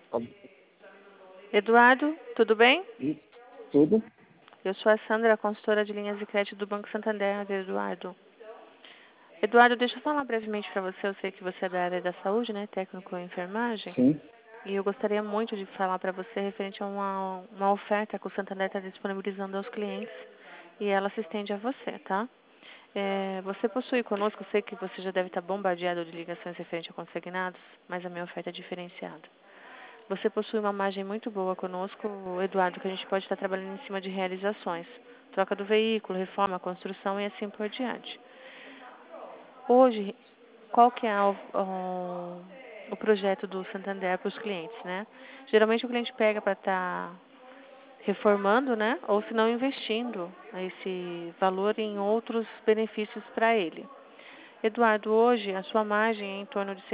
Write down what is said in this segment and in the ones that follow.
Tá, Eduardo, tudo bem? isso, tudo? Eu sou a Sandra, consultora de linhas de crédito do Banco Santander, Eduardo. Eduardo, deixa eu falar brevemente para você. Eu sei que você é da área da saúde, né? Técnico em enfermagem. Sim. E eu gostaria muito de falar para você referente a uma oferta que o Santander está disponibilizando aos clientes. E ela se estende a você, tá? Você possui conosco, eu sei que você já deve estar bombardeado de ligações referente a consignados, mas a minha oferta é diferenciada. Você possui uma margem muito boa conosco, Eduardo, que a gente pode estar trabalhando em cima de realizações. Troca do veículo, reforma, construção e assim por diante. Hoje, qual que é o projeto do Santander para os clientes, né? Geralmente o cliente pega para estar reformando, né? Ou se não investindo esse valor em outros benefícios para ele. Eduardo, hoje a sua margem é em torno de R$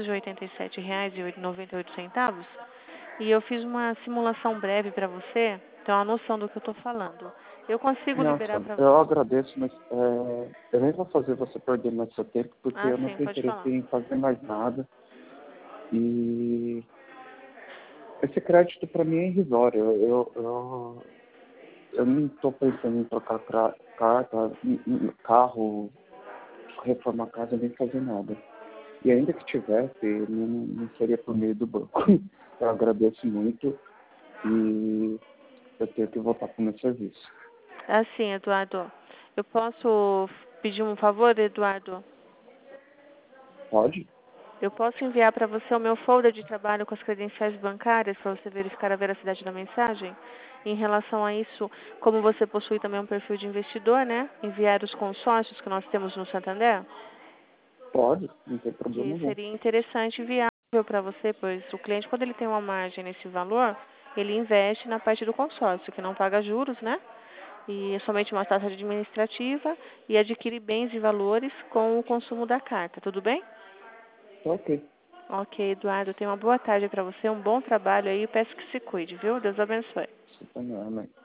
687,98. E eu fiz uma simulação breve para você, ter uma noção do que eu estou falando. Eu consigo liberar Nossa, para... eu agradeço, mas eu nem vou fazer você perder mais seu tempo, porque Ah, eu não sim, tenho pode interesse falar. em fazer mais nada. E esse crédito para mim é irrisório. Eu não estou pensando em trocar carta, carro, reformar casa, nem fazer nada. E ainda que tivesse, não seria por meio do banco. Eu agradeço muito e eu tenho que voltar para o meu serviço. Assim, Eduardo, eu posso pedir um favor, Eduardo? Pode? Eu posso enviar para você o meu folder de trabalho com as credenciais bancárias para você verificar a veracidade da mensagem? Em relação a isso, como você possui também um perfil de investidor, né? Enviar os consórcios que nós temos no Santander? Pode, não tem problema Que algum. seria interessante e viável para você, pois o cliente, quando ele tem uma margem nesse valor, ele investe na parte do consórcio, que não paga juros, né? E é somente uma taxa administrativa e adquire bens e valores com o consumo da carta, tudo bem? Tá ok. Ok, Eduardo, tenha uma boa tarde para você, um bom trabalho aí, peço que se cuide, viu? Deus abençoe. Você também, amém.